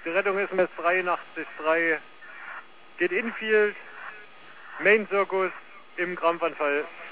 Die Rettung SMS 83-3 geht infield, Main Circus im Krampfanfall.